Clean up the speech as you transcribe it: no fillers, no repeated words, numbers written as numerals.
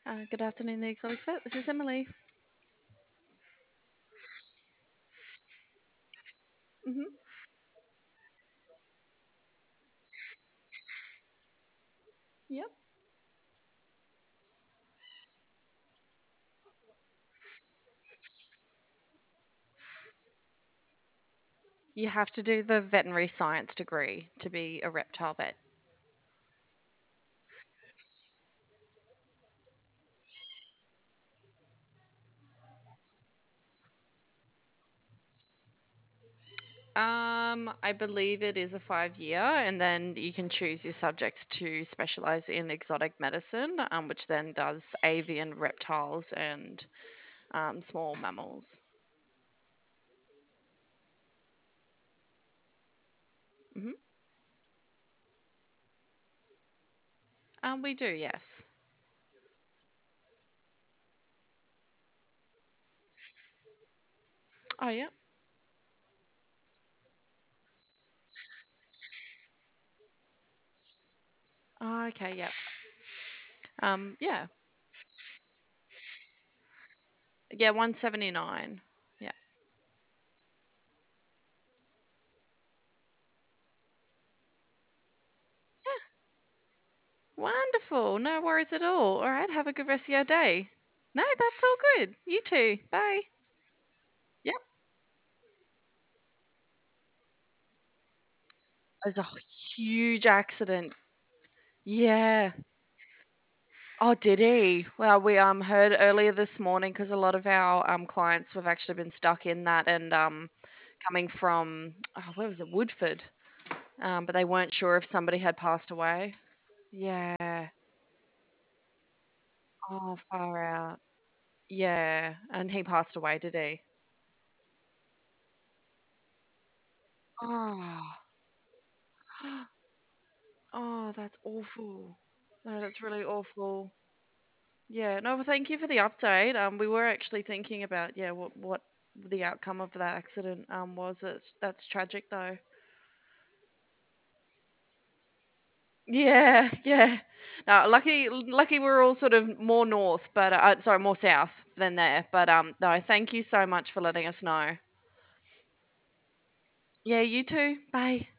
Good afternoon, the Exotic Vet. This is Emily. hmm Yep. You have to do the veterinary science degree to be a reptile vet. I believe it is a 5 year, and then you can choose your subjects to specialize in exotic medicine, which then does avian reptiles and small mammals. hmm we do, yes. Oh, yeah. Oh, okay, yeah. Yeah. Yeah, 179. Yeah. Wonderful. No worries at all. All right. Have a good rest of your day. No, that's all good. You too. Bye. Yep. It was a huge accident. Yeah. Oh, did he? Well, we heard earlier this morning because a lot of our clients have actually been stuck in that and coming from where was it, Woodford, but they weren't sure if somebody had passed away. Yeah. Oh, far out. Yeah, and he passed away, did he? Oh. Oh, that's awful. No, that's really awful. Yeah, no, well, thank you for the update. We were actually thinking about, yeah, what the outcome of that accident was. That's tragic though. Yeah, yeah. No, lucky we're all sort of more north, but sorry, more south than there. But no, thank you so much for letting us know. Yeah, you too. Bye.